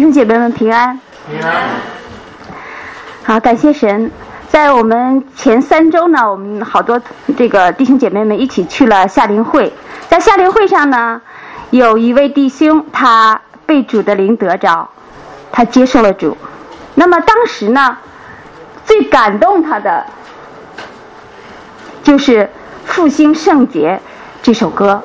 兄姐妹们平安。 平安。 好，感谢神。在我们前3周呢，我们好多这个弟兄姐妹们一起去了夏令会。在夏令会上呢，有一位弟兄他被主的灵得着，他接受了主。那么当时呢，最感动他的就是《复兴圣洁》这首歌。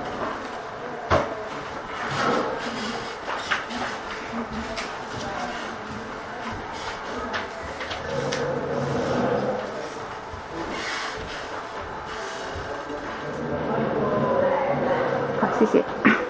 好，谢谢。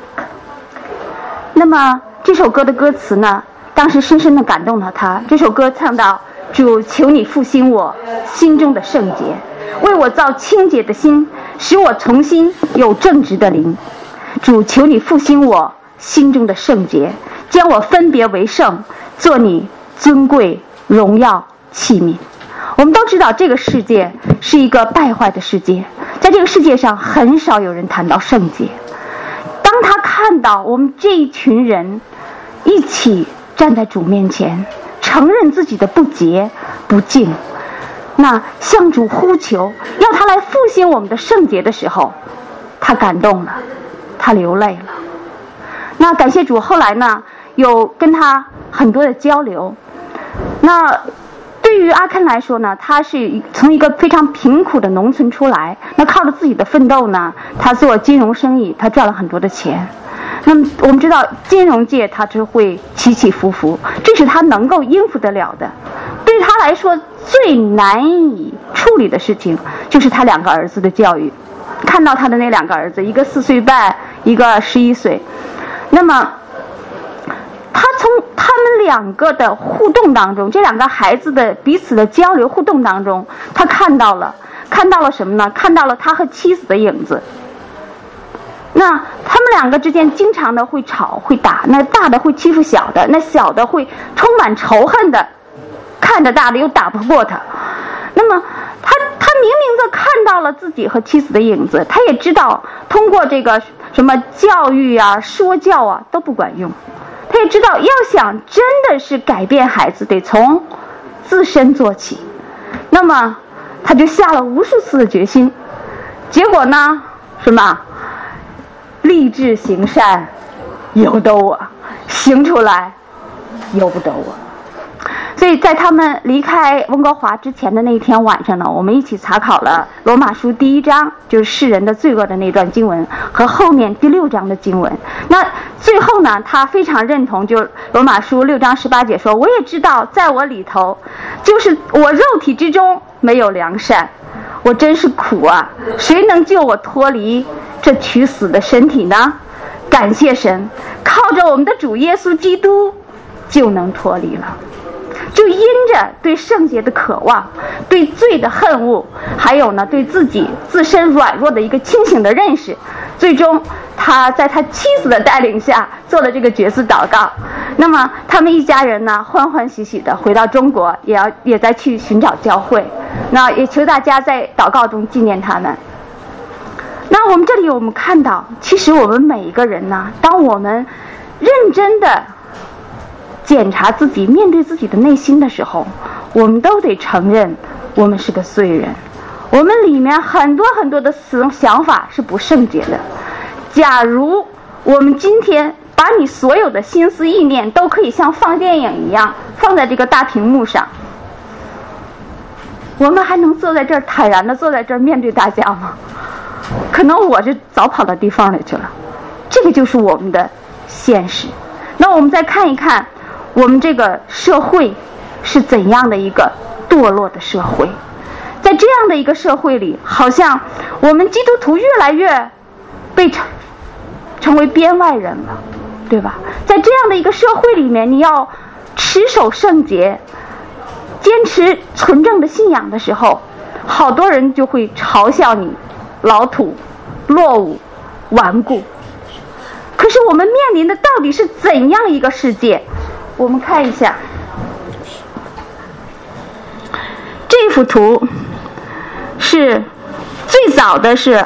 那么这首歌的歌词呢，当时深深地感动了他。这首歌唱到：主，求你复兴我心中的圣洁，为我造清洁的心，使我重新有正直的灵。主，求你复兴我心中的圣洁，将我分别为圣，做你尊贵荣耀器皿。我们都知道这个世界是一个败坏的世界，在这个世界上很少有人谈到圣洁。当他看到我们这一群人一起站在主面前，承认自己的不洁不敬，那向主呼求要他来复兴我们的圣洁的时候，他感动了，他流泪了。那感谢主，后来呢有跟他很多的交流。那对于阿肯来说呢，他是从一个非常贫苦的农村出来，那靠着自己的奋斗呢，他做金融生意，他赚了很多的钱。那么我们知道金融界它只会起起伏伏，这是他能够应付得了的。对他来说最难以处理的事情就是他2个儿子的教育。看到他的那2个儿子，一个4岁半，一个11岁。那么他从他们2个的互动当中，这2个孩子的彼此的交流互动当中，他看到了什么呢？看到了他和妻子的影子。那他们2个之间经常的会吵会打，那大的会欺负小的，那小的会充满仇恨的看着大的又打不过他。那么他明明的看到了自己和妻子的影子，他也知道通过这个什么教育啊说教啊都不管用，他也知道要想真的是改变孩子得从自身做起。那么他就下了无数次的决心，结果呢什么立志行善由得我，行出来由不得我。所以在他们离开温哥华之前的那一天晚上呢，我们一起查考了罗马书第1章，就是世人的罪恶的那段经文，和后面第6章的经文。那最后呢，他非常认同，就罗马书6章18节说，我也知道在我里头，就是我肉体之中没有良善，我真是苦啊，谁能救我脱离这取死的身体呢？感谢神，靠着我们的主耶稣基督就能脱离了。就因着对圣洁的渴望，对罪的恨恶，还有呢对自己自身软弱的一个清醒的认识，最终他在他妻子的带领下做了这个决志祷告。那么他们一家人呢欢欢喜喜的回到中国，也在去寻找教会。那也求大家在祷告中纪念他们。那我们这里我们看到，其实我们每一个人呢，当我们认真的检查自己，面对自己的内心的时候，我们都得承认我们是个罪人，我们里面很多很多的想法是不圣洁的。假如我们今天把你所有的心思意念都可以像放电影一样放在这个大屏幕上，我们还能坐在这儿坦然的坐在这儿面对大家吗？可能我就早跑到地方里去了。这个就是我们的现实。那我们再看一看我们这个社会是怎样的一个堕落的社会。在这样的一个社会里，好像我们基督徒越来越被成为边外人了，对吧？在这样的一个社会里面，你要持守圣洁，坚持纯正的信仰的时候，好多人就会嘲笑你老土、落伍、顽固。可是我们面临的到底是怎样一个世界？我们看一下这幅图，是最早的是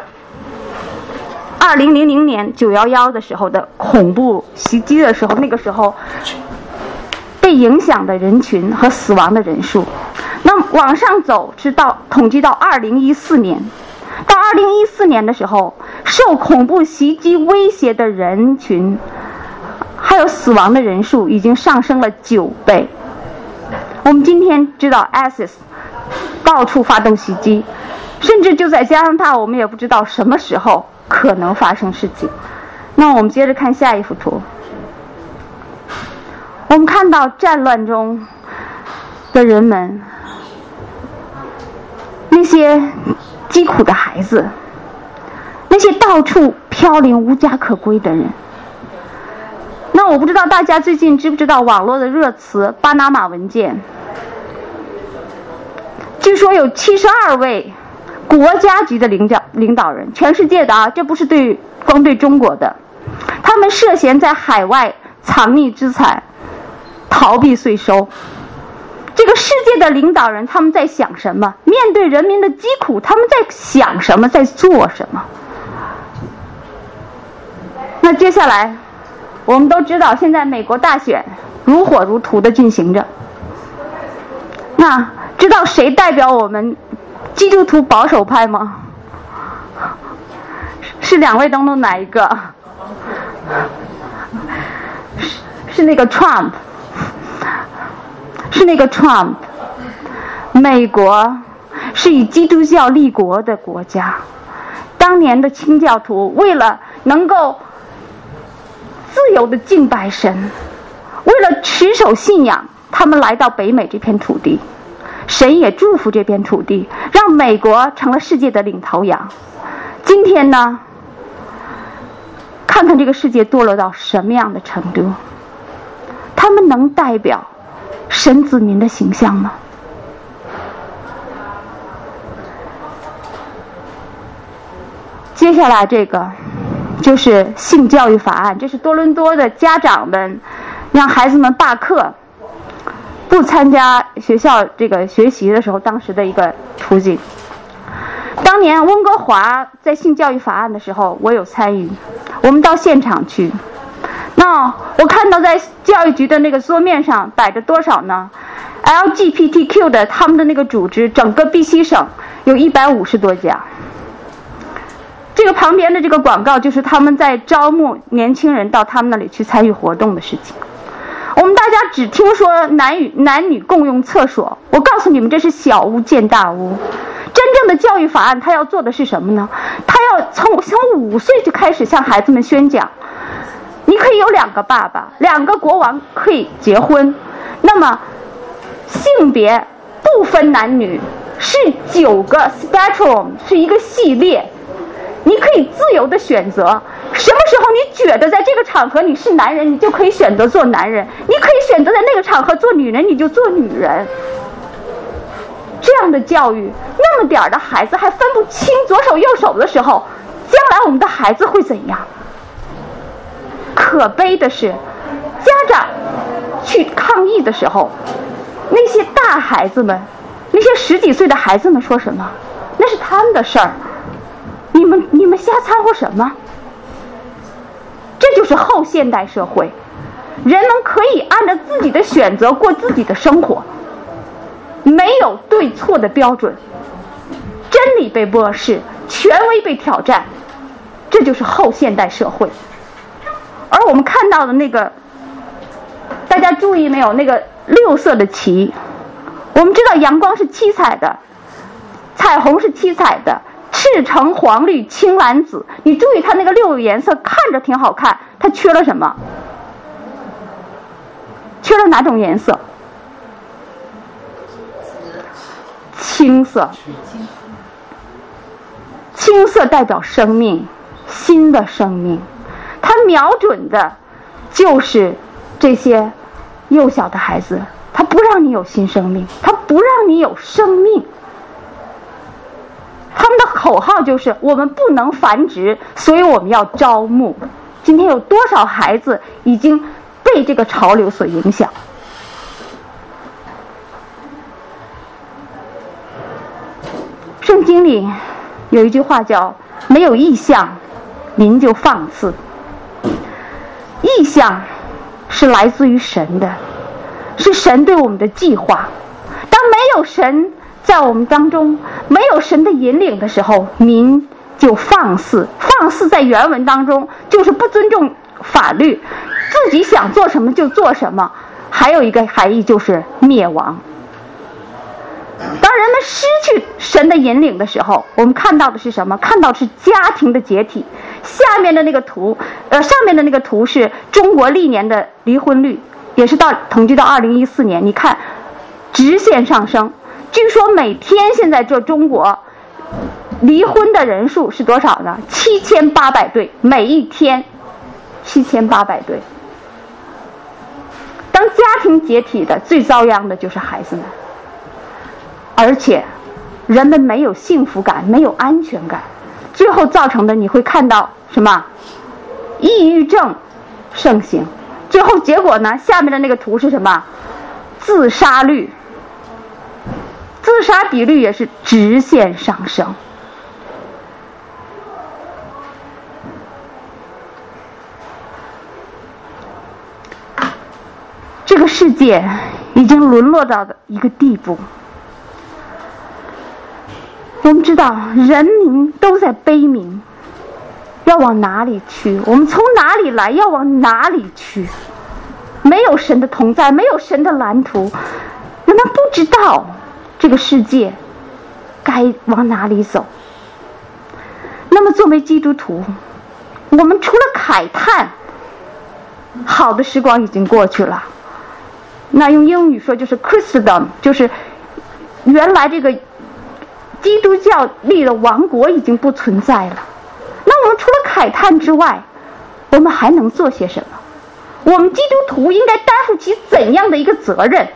2000年911的时候的恐怖袭击的时候，那个时候被影响的人群和死亡的人数。那么往上走，统计到2014年，到2014年的时候，受恐怖袭击威胁的人群还有死亡的人数已经上升了9倍。我们今天知道 ISIS 到处发动袭击，甚至就在加拿大，我们也不知道什么时候可能发生事情。那我们接着看下一幅图，我们看到战乱中的人们，那些疾苦的孩子，那些到处飘零无家可归的人。那我不知道大家最近知不知道网络的热词巴拿马文件，据说有72位国家级的领导人，全世界的啊，这不是光对中国的，他们涉嫌在海外藏匿资产、逃避税收。这个世界的领导人他们在想什么？面对人民的疾苦，他们在想什么？在做什么？那接下来我们都知道，现在美国大选如火如荼地进行着。那知道谁代表我们基督徒保守派吗？是2位当中哪一个？是那个 Trump， 是那个 Trump。美国是以基督教立国的国家，当年的清教徒为了能够自由的敬拜神，为了持守信仰，他们来到北美这片土地，神也祝福这片土地，让美国成了世界的领头羊。今天呢，看看这个世界堕落到什么样的程度，他们能代表神子民的形象吗？接下来这个就是性教育法案，这是多伦多的家长们让孩子们罢课，不参加学校这个学习的时候当时的一个途径。当年温哥华在性教育法案的时候，我有参与，我们到现场去。那我看到在教育局的那个桌面上摆着多少呢？ LGBTQ 的他们的那个组织，整个 BC 省有150多家。这个旁边的这个广告就是他们在招募年轻人到他们那里去参与活动的事情。我们大家只听说男女共用厕所，我告诉你们，这是小巫见大巫。真正的教育法案他要做的是什么呢？他要从5岁就开始向孩子们宣讲，你可以有2个爸爸，2个国王可以结婚，那么性别不分男女，是9个 spectrum， 是一个系列，你可以自由的选择，什么时候你觉得在这个场合你是男人，你就可以选择做男人，你可以选择在那个场合做女人，你就做女人。这样的教育，那么点儿的孩子还分不清左手右手的时候，将来我们的孩子会怎样？可悲的是，家长去抗议的时候，那些大孩子们，那些10几岁的孩子们说什么？那是他们的事儿，你们瞎掺和什么？这就是后现代社会，人们可以按照自己的选择过自己的生活，没有对错的标准，真理被漠视，权威被挑战，这就是后现代社会。而我们看到的那个，大家注意没有？那个6色的旗，我们知道阳光是七彩的，彩虹是七彩的，赤橙黄绿青蓝紫，你注意它那个6个颜色看着挺好看，它缺了什么？缺了哪种颜色？青色。青色代表生命，新的生命，它瞄准的就是这些幼小的孩子，它不让你有新生命，它不让你有生命。他们的口号就是我们不能繁殖，所以我们要招募。今天有多少孩子已经被这个潮流所影响？圣经里有一句话叫没有异象，民就放肆。异象是来自于神的， 是神对我们的计划。当没有神在我们当中，没有神的引领的时候，民就放肆。放肆在原文当中就是不尊重法律，自己想做什么就做什么。还有一个含义就是灭亡。当人们失去神的引领的时候，我们看到的是什么？看到的是家庭的解体。下面的那个图，上面的那个图是中国历年的离婚率，也是统计到2014年，你看直线上升。据说每天现在这中国离婚的人数是多少呢？7800对，每一天7800对。当家庭解体的最遭殃的就是孩子们，而且人们没有幸福感，没有安全感，最后造成的你会看到什么？抑郁症盛行。最后结果呢？下面的那个图是什么？自杀率，自杀比率也是直线上升。这个世界已经沦落到的一个地步。我们知道人民都在悲鸣，要往哪里去？我们从哪里来，要往哪里去？没有神的同在，没有神的蓝图，人们不知道这个世界该往哪里走。那么作为基督徒，我们除了慨叹，好的时光已经过去了。那用英语说就是 Christendom， 就是原来这个基督教立的王国已经不存在了。那我们除了慨叹之外，我们还能做些什么？我们基督徒应该担负起怎样的一个责任？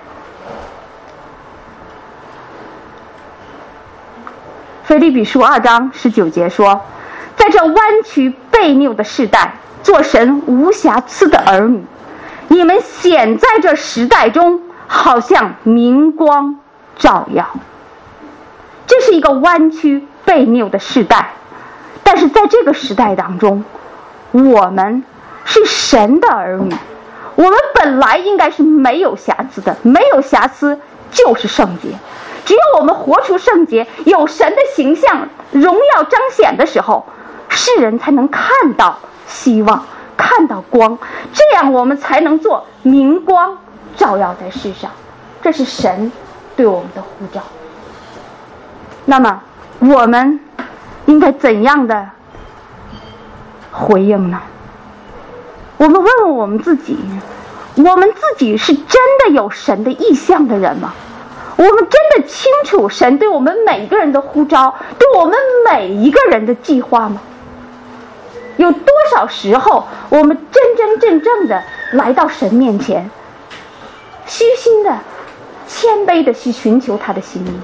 腓立比书2章19节说，在这弯曲悖谬的世代，做神无瑕疵的儿女，你们显在这时代中，好像明光照耀。这是一个弯曲悖谬的世代，但是在这个时代当中，我们是神的儿女，我们本来应该是没有瑕疵的，没有瑕疵就是圣洁。只有我们活出圣洁，有神的形象荣耀彰显的时候，世人才能看到希望，看到光，这样我们才能做明光照耀在世上。这是神对我们的呼召。那么我们应该怎样的回应呢？我们问问我们自己，我们自己是真的有神的意象的人吗？我们真的清楚神对我们每一个人的呼召，对我们每一个人的计划吗？有多少时候我们真正的来到神面前，虚心的谦卑的去寻求他的心意？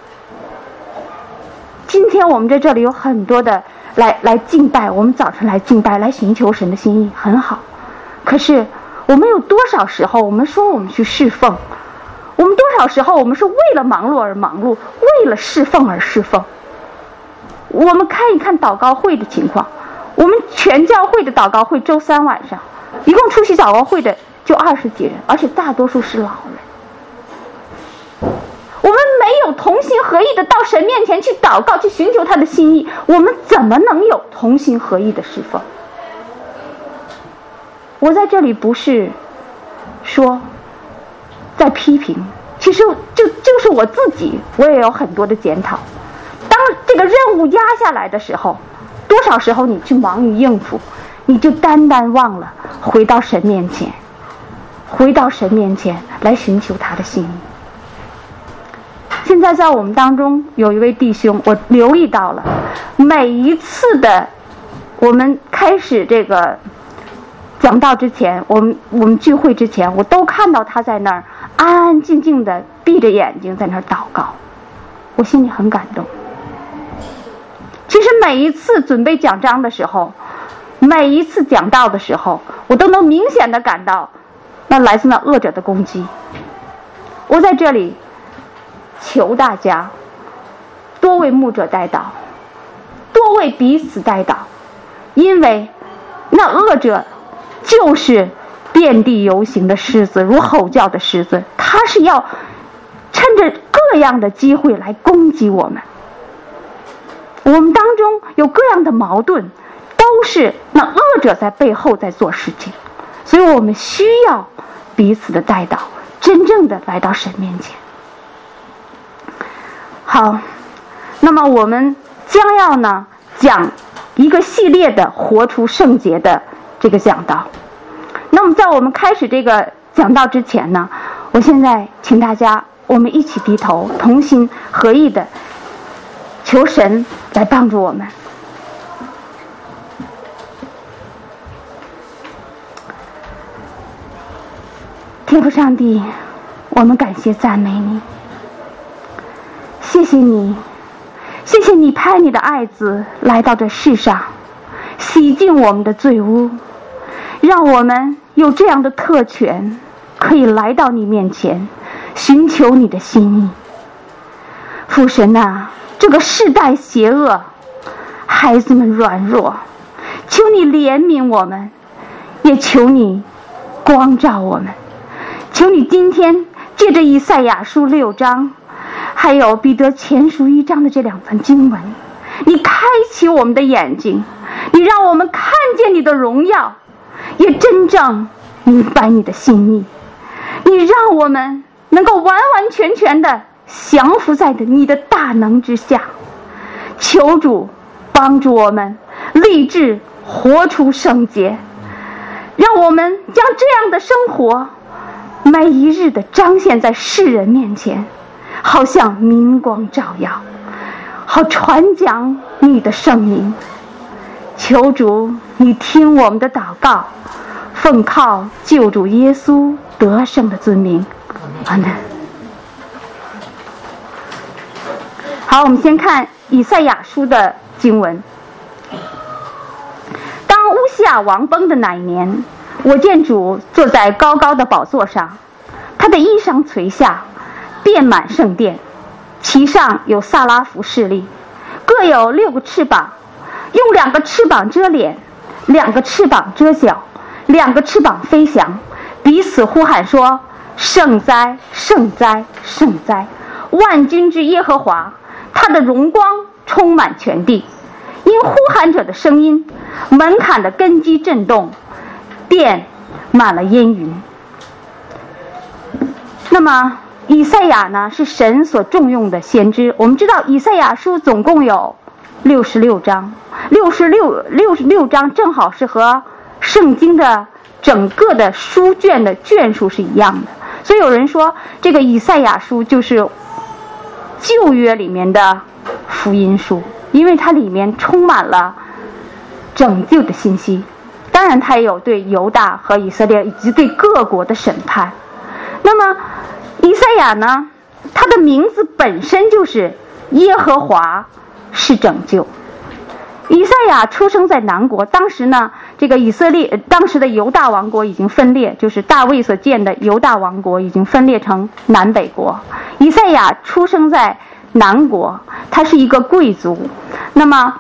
今天我们在这里有很多的来敬拜，我们早晨来敬拜，来寻求神的心意，很好。可是我们有多少时候我们说我们去侍奉，我们多少时候我们是为了忙碌而忙碌，为了侍奉而侍奉？我们看一看祷告会的情况，我们全教会的祷告会周3晚上，一共出席祷告会的就20几人，而且大多数是老人。我们没有同心合意的到神面前去祷告，去寻求他的心意，我们怎么能有同心合意的侍奉？我在这里不是说在批评，其实就是我自己，我也有很多的检讨。当这个任务压下来的时候，多少时候你去忙于应付，你就单忘了回到神面前，回到神面前来寻求他的心意。现在在我们当中有一位弟兄，我留意到了，每一次的我们开始这个讲道之前，我们聚会之前，我都看到他在那儿安安静静的闭着眼睛在那儿祷告，我心里很感动。其实每一次准备讲章的时候，每一次讲道的时候，我都能明显的感到那来自那恶者的攻击。我在这里求大家多为牧者代祷，多为彼此代祷，因为那恶者就是遍地游行的狮子，如吼叫的狮子，他是要趁着各样的机会来攻击我们。我们当中有各样的矛盾，都是那恶者在背后在做事情，所以我们需要彼此的代祷，真正的来到神面前。好，那么我们将要呢讲一个系列的活出圣洁的这个讲道。那么在我们开始这个讲道之前呢，我现在请大家我们一起低头，同心合意的求神来帮助我们。天父上帝，我们感谢赞美你，谢谢你，谢谢你派你的爱子来到这世上，洗净我们的罪污，让我们有这样的特权，可以来到你面前，寻求你的心意。父神啊，这个世代邪恶，孩子们软弱，求你怜悯我们，也求你光照我们。求你今天借着以赛亚书6章还有彼得前书1章的这2份经文，你开启我们的眼睛，你让我们看见你的荣耀，也真正明白你的心意，你让我们能够完完全全的降服在你的大能之下。求主帮助我们立志活出圣洁，让我们将这样的生活每一日的彰显在世人面前，好像明光照耀，好传讲你的圣名。求主你听我们的祷告，奉靠救主耶稣得胜的尊名，阿们。好，我们先看以赛亚书的经文。当乌西雅王崩的那一年，我见主坐在高高的宝座上，他的衣裳垂下，遍满圣殿，其上有撒拉弗侍立，各有6个翅膀，用2个翅膀遮脸，2个翅膀遮脚，2个翅膀飞翔，彼此呼喊说：圣哉，圣哉，圣哉！万军之耶和华，他的荣光充满全地。因呼喊者的声音，门槛的根基震动，殿满了烟云。那么以赛亚呢，是神所重用的先知。我们知道以赛亚书总共有66章，66章正好是和圣经的整个的书卷的卷数是一样的，所以有人说这个以赛亚书就是旧约里面的福音书，因为它里面充满了拯救的信息，当然它也有对犹大和以色列以及对各国的审判。那么以赛亚呢，他的名字本身就是耶和华是拯救。以赛亚出生在南国，当时呢，这个以色列当时的犹大王国已经分裂，就是大卫所建的犹大王国已经分裂成南北国。以赛亚出生在南国，他是一个贵族。那么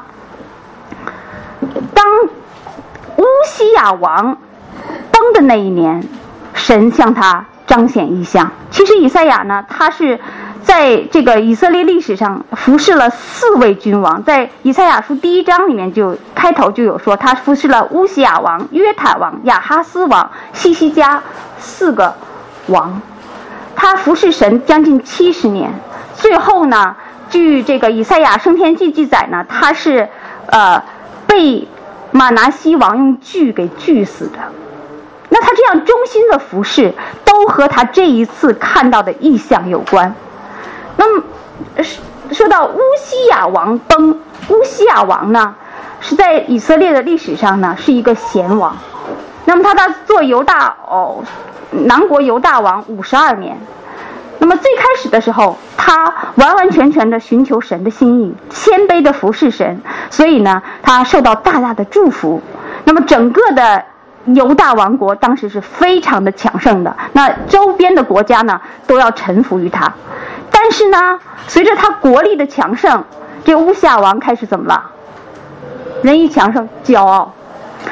当乌西雅王崩的那一年，神向他彰显异象。其实以赛亚呢，他是在这个以色列历史上服侍了4位君王，在以赛亚书第1章里面就开头就有说，他服侍了乌西雅王、约坦王、亚哈斯王、西西家4个王，他服侍神将近70年。最后呢，据这个以赛亚升天记记载呢，他是被马拿西王用锯给锯死的。那他这样忠心的服侍，都和他这一次看到的异象有关。那么说到乌西雅王崩，乌西雅王呢是在以色列的历史上呢是一个贤王。那么他做南国犹大王52年。那么最开始的时候，他完完全全的寻求神的心意，谦卑的服侍神，所以呢他受到大大的祝福。那么整个的犹大王国当时是非常的强盛的，那周边的国家呢都要臣服于他。但是呢，随着他国力的强盛，这乌西雅王开始怎么了？人一强盛，骄傲。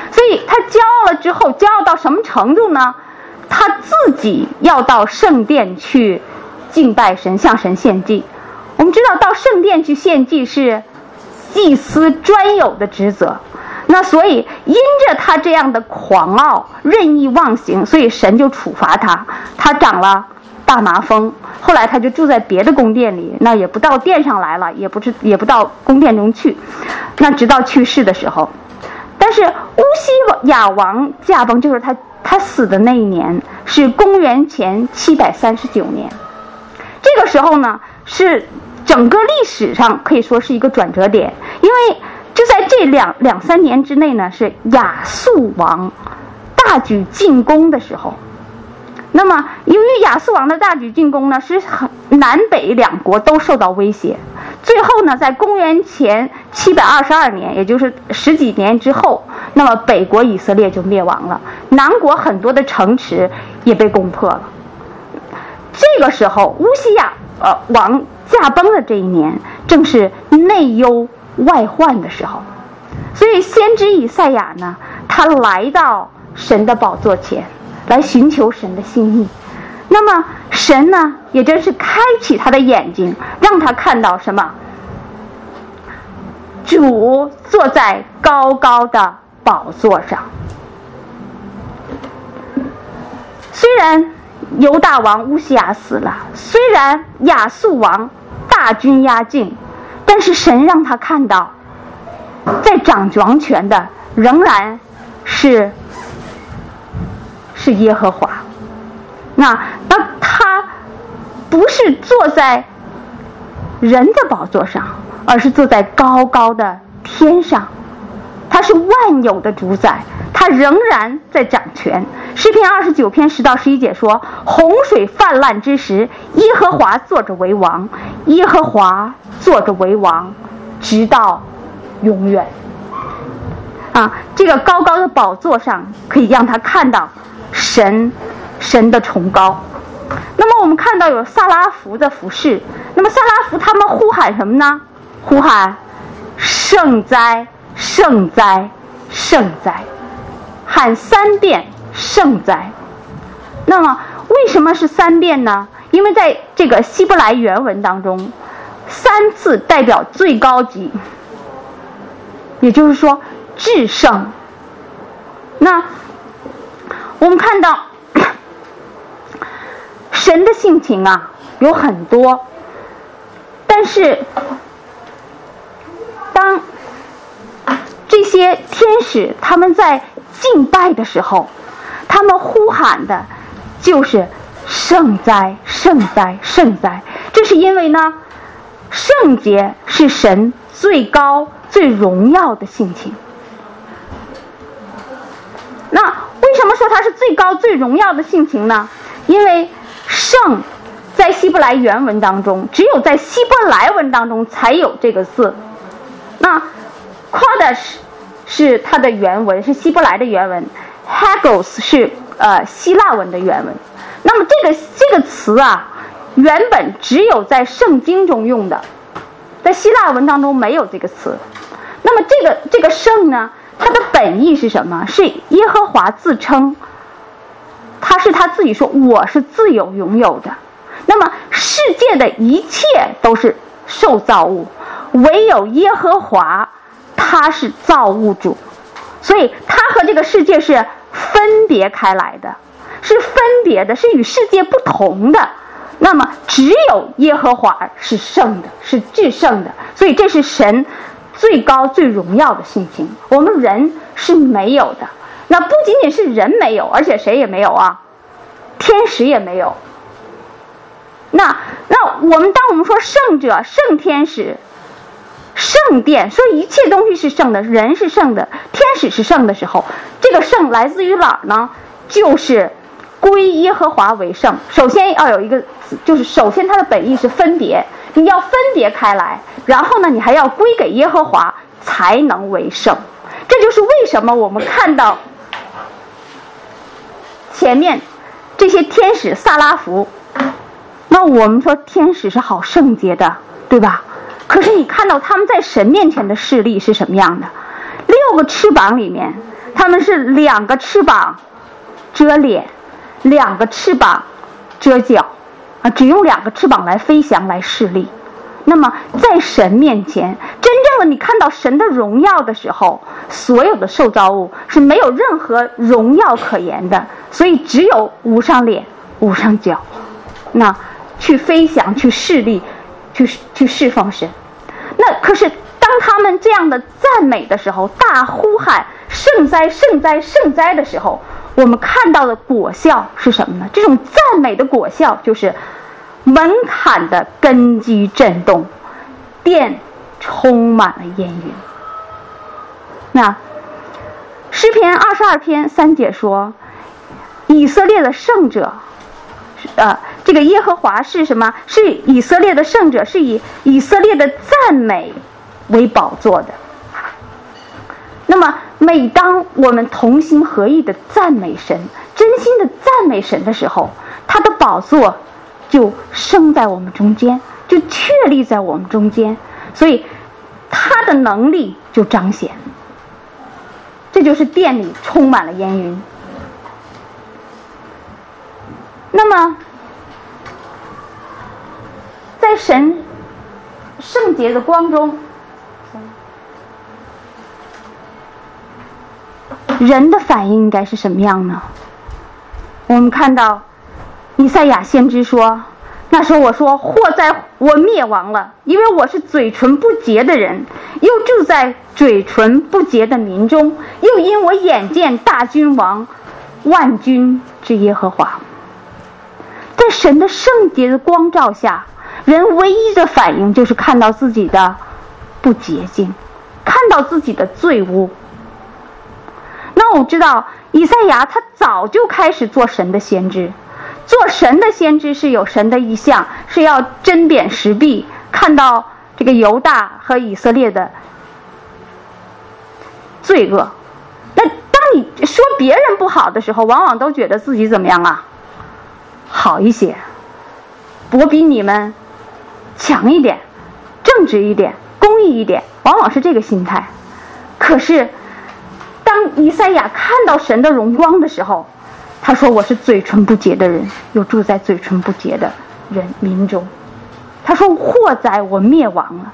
所以他骄傲了之后，骄傲到什么程度呢？他自己要到圣殿去敬拜神，向神献祭。我们知道到圣殿去献祭是祭司专有的职责，那所以因着他这样的狂傲任意妄行，所以神就处罚他，他长了大麻风。后来他就住在别的宫殿里，那也不到殿上来了，也不到宫殿中去，那直到去世的时候。但是乌西雅王驾崩，就是他死的那一年是公元前739年。这个时候呢，是整个历史上可以说是一个转折点，因为就在这两三年之内呢，是亚述王大举进攻的时候。那么由于亚述王的大举进攻呢，是南北两国都受到威胁，最后呢，在公元前722年，也就是十几年之后，那么北国以色列就灭亡了，南国很多的城池也被攻破了。这个时候乌西雅王驾崩的这一年，正是内忧外患的时候，所以先知以赛亚呢，他来到神的宝座前来寻求神的心意。那么神呢，也真是开启他的眼睛，让他看到什么？主坐在高高的宝座上。虽然犹大王乌西雅死了，虽然亚述王大军压境，但是神让他看到，在掌王权的仍然是耶和华。那他不是坐在人的宝座上，而是坐在高高的天上，他是万有的主宰，他仍然在掌权。诗篇29篇10到11节说，洪水泛滥之时，耶和华坐着为王，耶和华坐着为王，直到永远。这个高高的宝座上可以让他看到神的崇高。那么我们看到有萨拉弗的服饰，那么萨拉弗他们呼喊什么呢？呼喊圣哉圣哉圣哉，喊3遍圣哉。那么为什么是3遍呢？因为在这个希伯来原文当中，3次代表最高级，也就是说至圣。那我们看到神的性情有很多，但是当这些天使他们在敬拜的时候，他们呼喊的就是圣哉圣哉圣哉。这是因为呢，圣洁是神最高最荣耀的性情。那为什么说它是最高最荣耀的性情呢？因为圣在希伯来原文当中，只有在希伯来文当中才有这个字。那 Kodesh 是它的原文，是希伯来的原文， Hagos 是希腊文的原文。那么这个词原本只有在圣经中用的，在希腊文当中没有这个词。那么这个圣呢，它的本意是什么？是耶和华自称，他自己说我是自有拥有的。那么世界的一切都是受造物，唯有耶和华他是造物主，所以他和这个世界是分别开来的，是分别的，是与世界不同的。那么只有耶和华是圣的，是至圣的，所以这是神最高最荣耀的性情，我们人是没有的。那不仅仅是人没有，而且谁也没有天使也没有。那当我们说圣者、圣天使、圣殿，说一切东西是圣的，人是圣的，天使是圣的时候，这个圣来自于哪儿呢？就是归耶和华为圣。首先要有一个，就是首先它的本意是分别，你要分别开来，然后呢你还要归给耶和华才能为圣。这就是为什么我们看到前面这些天使萨拉弗，那我们说天使是好圣洁的，对吧？可是你看到他们在神面前的势力是什么样的？6个翅膀里面他们是2个翅膀遮脸，2个翅膀遮脚只用2个翅膀来飞翔来侍立。那么在神面前，真正的你看到神的荣耀的时候，所有的受造物是没有任何荣耀可言的，所以只有捂上脸捂上脚，那去飞翔去侍立去侍奉神。那可是当他们这样的赞美的时候，大呼喊圣哉圣哉圣哉的时候，我们看到的果效是什么呢？这种赞美的果效就是门槛的根基震动，殿充满了烟云。那诗篇22篇3节说，以色列的圣者这个耶和华是什么？是以色列的圣者，是以以色列的赞美为宝座的。那么每当我们同心合意的赞美神，真心的赞美神的时候，他的宝座就生在我们中间，就确立在我们中间，所以他的能力就彰显。这就是殿里充满了烟云。那么在神圣洁的光中，人的反应应该是什么样呢？我们看到以赛亚先知说，那时候我说，祸哉我灭亡了，因为我是嘴唇不洁的人，又住在嘴唇不洁的民中，又因我眼见大君王万军之耶和华。在神的圣洁的光照下，人唯一的反应就是看到自己的不洁净，看到自己的罪污。那我知道以赛亚他早就开始做神的先知，做神的先知是有神的意象，是要针砭时弊，看到这个犹大和以色列的罪恶。那当你说别人不好的时候，往往都觉得自己怎么样啊？好一些，我比你们强一点，正直一点，公义一点，往往是这个心态。可是当以赛亚看到神的荣光的时候，他说，我是嘴唇不洁的人，又住在嘴唇不洁的人民中。他说，祸哉我灭亡了。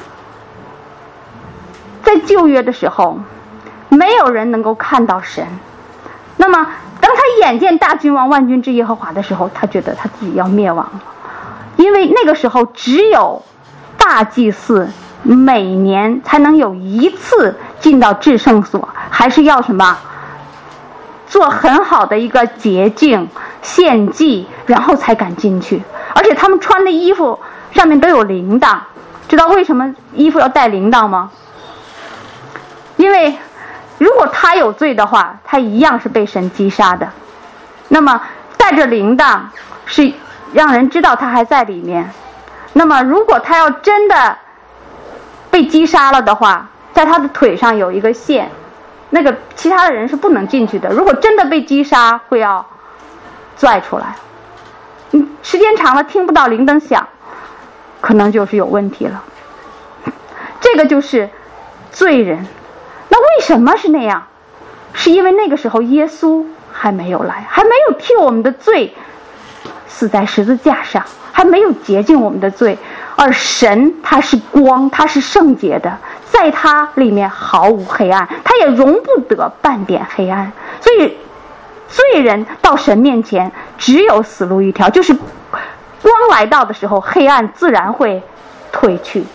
在旧约的时候，没有人能够看到神。那么当他眼见大君王万军之耶和华的时候，他觉得他自己要灭亡了。因为那个时候只有大祭司每年才能有1次进到至圣所，还是要什么做很好的一个洁净献祭，然后才敢进去。而且他们穿的衣服上面都有铃铛，知道为什么衣服要带铃铛吗？因为如果他有罪的话，他一样是被神击杀的。那么带着铃铛是让人知道他还在里面。那么如果他要真的被击杀了的话，在他的腿上有一个线，那个其他的人是不能进去的。如果真的被击杀，会要拽出来。时间长了听不到铃铛响，可能就是有问题了。这个就是罪人。那为什么是那样？是因为那个时候耶稣还没有来，还没有替我们的罪死在十字架上，还没有洁净我们的罪。而神他是光，他是圣洁的，在他里面毫无黑暗，他也容不得半点黑暗。所以罪人到神面前只有死路一条，就是光来到的时候，黑暗自然会退去。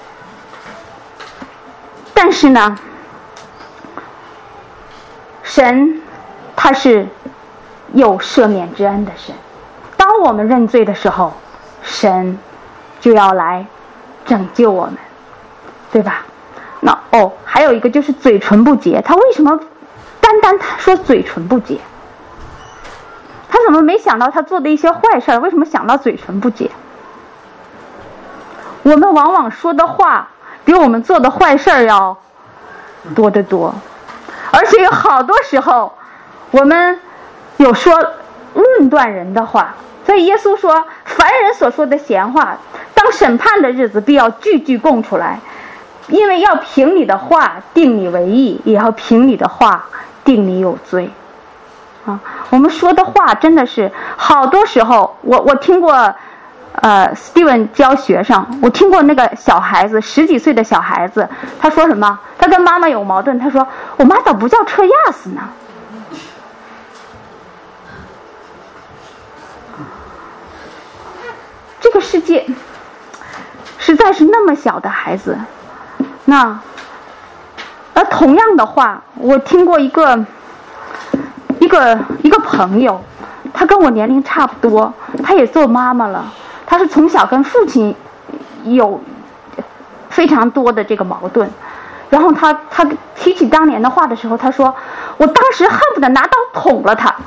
但是呢，神他是有赦免之恩的神，当我们认罪的时候，神就要来拯救我们，对吧？那还有一个就是嘴唇不洁，他为什么单他说嘴唇不洁？他怎么没想到他做的一些坏事？为什么想到嘴唇不洁？我们往往说的话比我们做的坏事要多得多，而且有好多时候我们有说论断人的话。所以耶稣说，凡人所说的闲话，当审判的日子必要句句供出来，因为要凭你的话定你为义，也要凭你的话定你有罪。我们说的话真的是好多时候，我听过Steven 教学生，我听过那个小孩子10几岁的小孩子，他说什么？他跟妈妈有矛盾，他说我妈咋不叫车压死呢？这个世界实在是那么小的孩子，而同样的话，我听过一个朋友，他跟我年龄差不多，他也做妈妈了，他是从小跟父亲有非常多的这个矛盾，然后他提起当年的话的时候，他说我当时恨不得拿刀捅了他。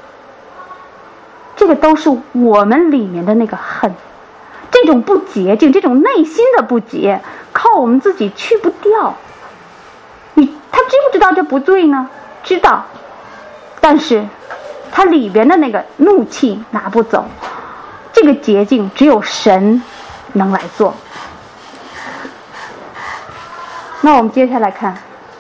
这个都是我们里面的那个恨，这种不洁净，这种内心的不洁，靠我们自己去不掉。他知不知道这不对呢？知道，但是他里边的那个怒气拿不走，这个洁净只有神能来做。那我们接下来看，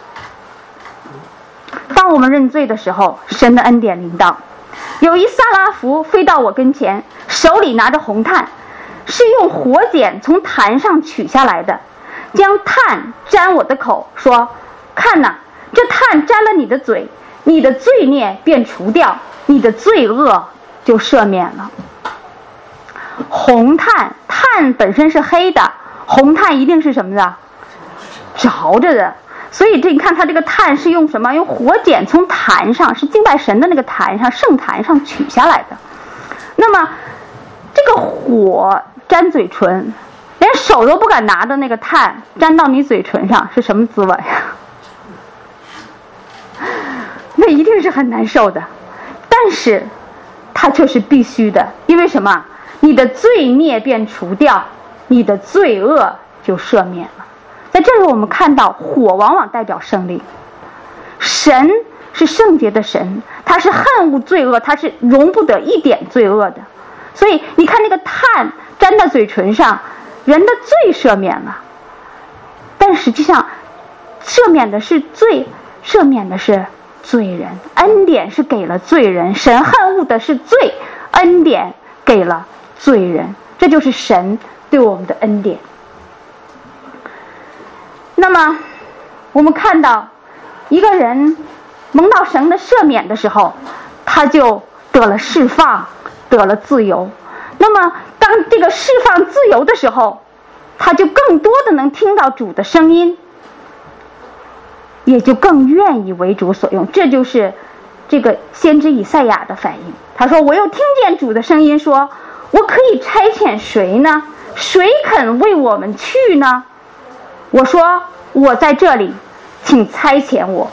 当我们认罪的时候，神的恩典临到。有一撒拉弗飞到我跟前，手里拿着红炭，是用火剪从坛上取下来的，将炭沾我的口，说：看哪，这炭沾了你的嘴，你的罪孽便除掉，你的罪恶就赦免了。红炭本身是黑的，红炭一定是什么的？着着的。所以这你看它这个炭是用什么？用火剪从坛上，是敬拜神的那个坛上，圣坛上取下来的。那么这个火沾嘴唇，连手都不敢拿的那个炭沾到你嘴唇上是什么滋味呀？那一定是很难受的，但是它却是必须的。因为什么？你的罪孽便除掉，你的罪恶就赦免了。在这里我们看到火往往代表胜利，神是圣洁的神，他是恨恶罪恶，他是容不得一点罪恶的。所以你看那个炭沾在嘴唇上，人的罪赦免了，但实际上赦免的是罪，赦免的是罪人，恩典是给了罪人，神恨恶的是罪，恩典给了罪人，这就是神对我们的恩典。那么我们看到一个人蒙到神的赦免的时候，他就得了释放，得了自由。那么当这个释放自由的时候，他就更多的能听到主的声音，也就更愿意为主所用。这就是这个先知以赛亚的反应。他说，我又听见主的声音说，我可以差遣谁呢？谁肯为我们去呢？我说，我在这里，请差遣我。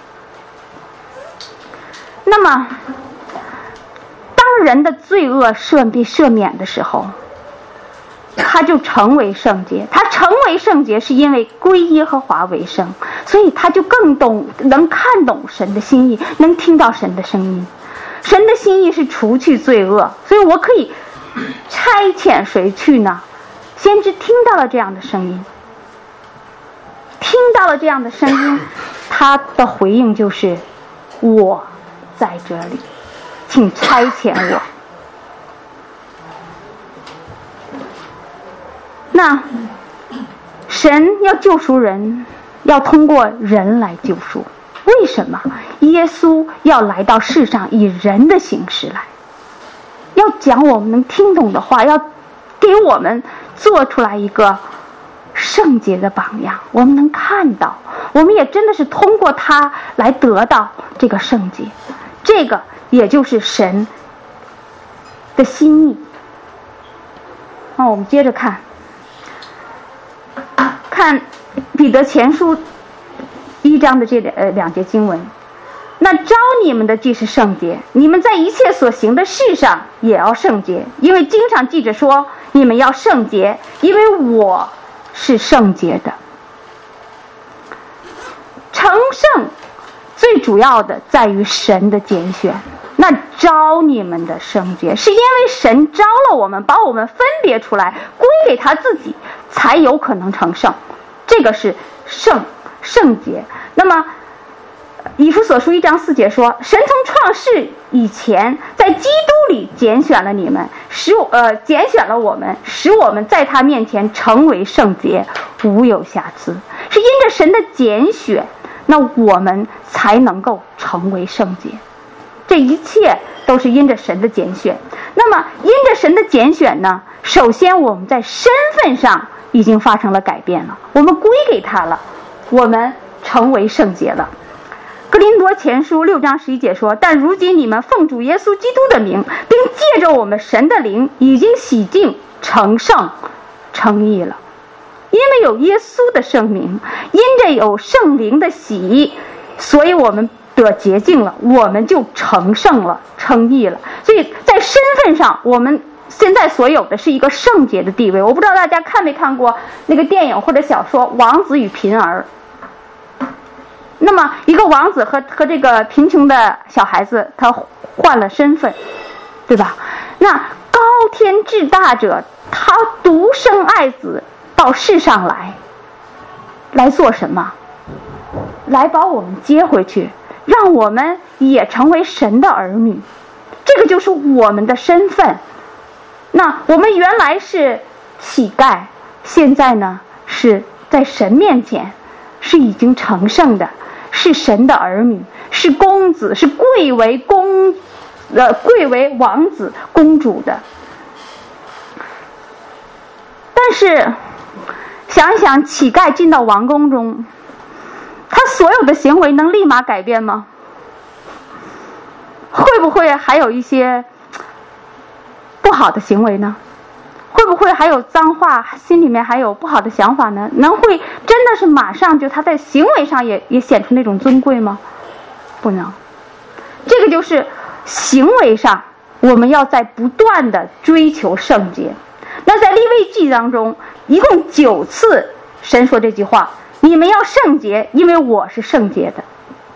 那么当人的罪恶被赦免的时候，他就成为圣洁。他成为圣洁是因为归耶和华为圣，所以他就更能看懂神的心意，能听到神的声音。神的心意是除去罪恶，所以我可以差遣谁去呢？先知听到了这样的声音，他的回应就是，我在这里，请差遣我。那神要救赎人，要通过人来救赎。为什么耶稣要来到世上以人的形式来，要讲我们能听懂的话，要给我们做出来一个圣洁的榜样，我们能看到，我们也真的是通过他来得到这个圣洁。这个也就是神的心意。那我们接着看彼得前书1章的这两节经文。那召你们的既是圣洁，你们在一切所行的事上也要圣洁，因为经上记着说，你们要圣洁，因为我是圣洁的。成圣最主要的在于神的拣选。那召你们的圣洁，是因为神召了我们，把我们分别出来，归给他自己，才有可能成圣。这个是圣洁。那么以弗所书1章4节说，神从创世以前在基督里拣选了你们，拣选了我们，使我们在他面前成为圣洁，无有瑕疵。是因着神的拣选，那我们才能够成为圣洁。这一切都是因着神的拣选。那么因着神的拣选呢，首先我们在身份上已经发生了改变了，我们归给他了，我们成为圣洁了。哥林多前书6章11节说，但如今你们奉主耶稣基督的名，并借着我们神的灵，已经洗净成圣称义了。因为有耶稣的圣名，因着有圣灵的洗，所以我们得洁净了，我们就成圣了，称义了。所以在身份上，我们现在所有的是一个圣洁的地位。我不知道大家看没看过那个电影或者小说《王子与贫儿》。那么一个王子和这个贫穷的小孩子，他换了身份，对吧？那高天至大者，他独生爱子到世上来做什么？来把我们接回去，让我们也成为神的儿女。这个就是我们的身份。那我们原来是乞丐，现在呢是在神面前是已经成圣的，是神的儿女，是公子，是贵为王子公主的。但是想一想，乞丐进到王宫中，他所有的行为能立马改变吗？会不会还有一些不好的行为呢？会不会还有脏话，心里面还有不好的想法呢？会真的是马上就他在行为上也显出那种尊贵吗？不能。这个就是行为上我们要在不断的追求圣洁。那在利未记当中一共9次神说这句话，你们要圣洁，因为我是圣洁的。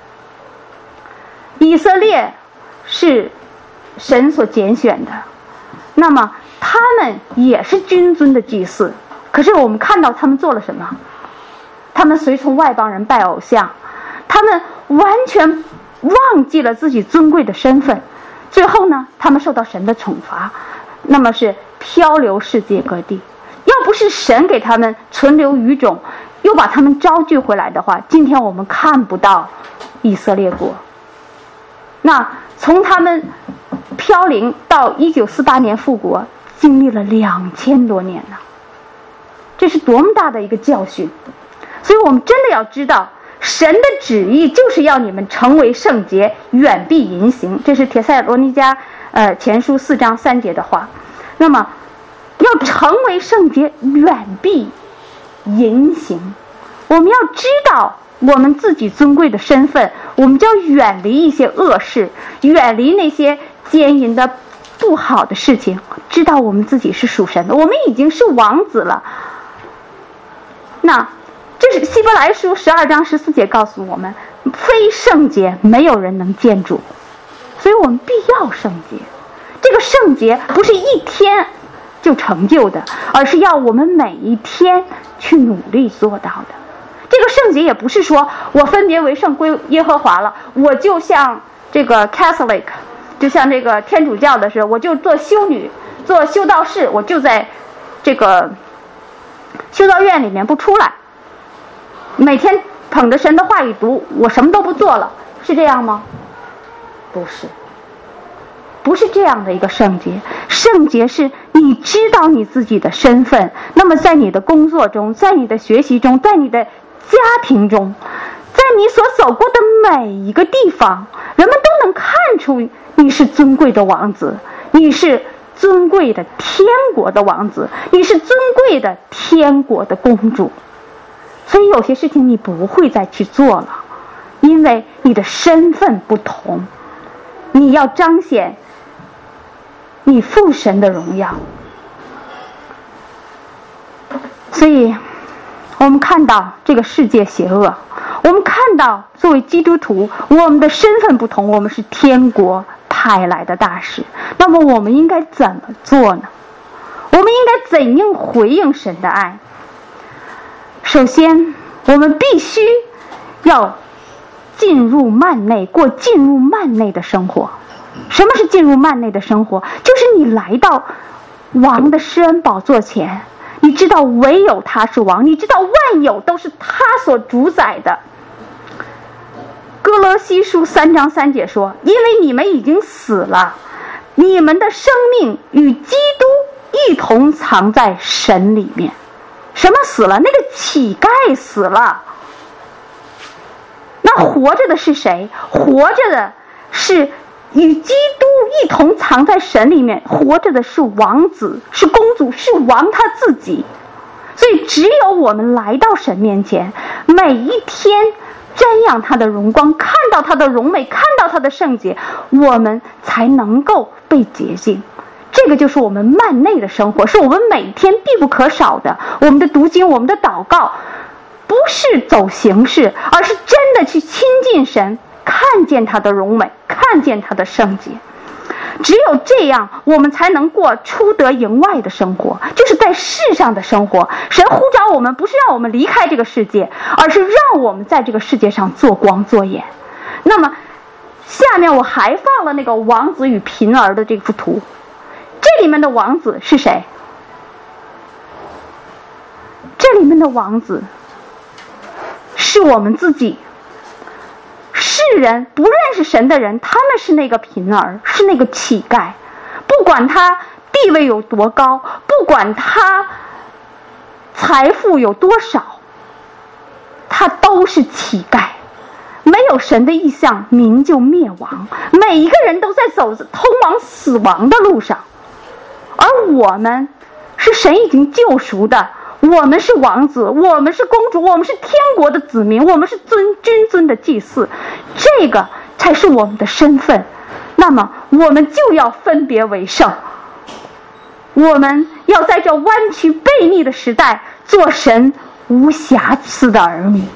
以色列是神所拣选的，那么他们也是君尊的祭司，可是我们看到他们做了什么？他们随从外邦人拜偶像，他们完全忘记了自己尊贵的身份，最后呢，他们受到神的惩罚，那么是漂流世界各地。要不是神给他们存留余种，又把他们招聚回来的话，今天我们看不到以色列国。那从他们飘零到1948年复国，经历了2000多年呢，这是多么大的一个教训！所以我们真的要知道，神的旨意就是要你们成为圣洁，远避淫行。这是帖撒罗尼迦前书4章3节的话。那么要成为圣洁，远避淫行。我们要知道我们自己尊贵的身份，我们就要远离一些恶事，远离那些奸淫的不好的事情，知道我们自己是属神的，我们已经是王子了。那这是希伯来书12章14节告诉我们，非圣洁没有人能见主，所以我们必要圣洁。这个圣洁不是一天就成就的，而是要我们每一天去努力做到的。这个圣洁也不是说我分别为圣归耶和华了，我就像这个 Catholic， 就像这个天主教的是，我就做修女，做修道士，我就在这个修道院里面不出来，每天捧着神的话语读，我什么都不做了，是这样吗？不是这样的一个圣洁。圣洁是你知道你自己的身份，那么在你的工作中，在你的学习中，在你的家庭中，在你所走过的每一个地方，人们都能看出你是尊贵的王子，你是尊贵的天国的王子，你是尊贵的天国的公主。所以有些事情你不会再去做了，因为你的身份不同，你要彰显你父神的荣耀。所以我们看到这个世界邪恶，我们看到作为基督徒我们的身份不同，我们是天国派来的大使，那么我们应该怎么做呢？我们应该怎样回应神的爱？首先我们必须要进入幔内，过进入幔内的生活。什么是进入幔内的生活？就是你来到王的施恩宝座前，你知道唯有他是王，你知道万有都是他所主宰的。哥罗西书3章3节说，因为你们已经死了，你们的生命与基督一同藏在神里面。什么死了？那个乞丐死了。那活着的是谁？活着的是与基督一同藏在神里面，活着的是王子，是公主，是王他自己。所以只有我们来到神面前，每一天瞻仰他的荣光，看到他的荣美，看到他的圣洁，我们才能够被洁净。这个就是我们幔内的生活，是我们每天必不可少的。我们的读经，我们的祷告，不是走形式，而是真的去亲近神，看见他的荣美，看见他的圣洁。只有这样，我们才能过出得营外的生活，就是在世上的生活。神呼召我们，不是让我们离开这个世界，而是让我们在这个世界上做光做盐。那么下面我还放了那个王子与贫儿的这幅图，这里面的王子是谁？这里面的王子是我们自己。世人不认识神的人，他们是那个贫儿，是那个乞丐，不管他地位有多高，不管他财富有多少，他都是乞丐。没有神的意象，民就灭亡。每一个人都在走通往死亡的路上，而我们是神已经救赎的，我们是王子，我们是公主，我们是天国的子民，我们是君尊的祭祀，这个才是我们的身份。那么我们就要分别为圣，我们要在这弯曲悖逆的时代做神无瑕疵的儿女。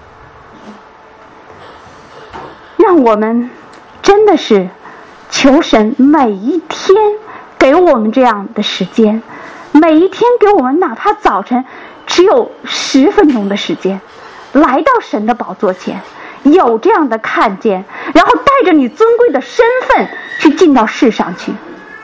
让我们真的是求神每一天给我们这样的时间，每一天给我们哪怕早晨只有10分钟的时间，来到神的宝座前，有这样的看见，然后带着你尊贵的身份去进到世上去。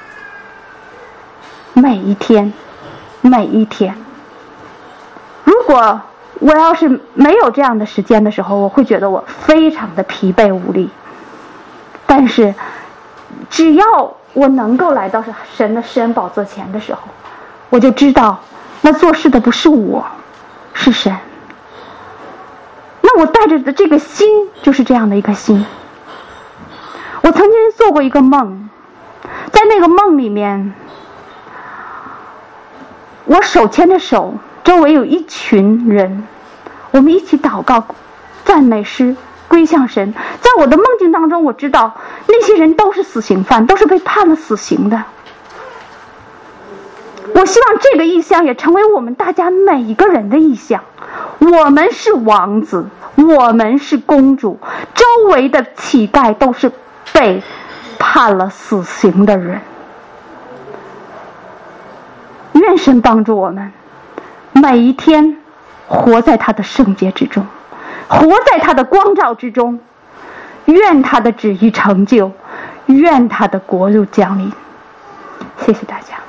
每一天每一天，如果我要是没有这样的时间的时候，我会觉得我非常的疲惫无力。但是只要我能够来到神的施恩宝座前的时候，我就知道那做事的不是我，是神。那我带着的这个心就是这样的一个心。我曾经做过一个梦，在那个梦里面，我手牵着手，周围有一群人，我们一起祷告赞美诗归向神。在我的梦境当中，我知道那些人都是死刑犯，都是被判了死刑的。我希望这个意象也成为我们大家每一个人的意象。我们是王子，我们是公主，周围的乞丐都是被判了死刑的人。愿神帮助我们每一天活在他的圣洁之中，活在他的光照之中。愿他的旨意成就，愿他的国度降临。谢谢大家。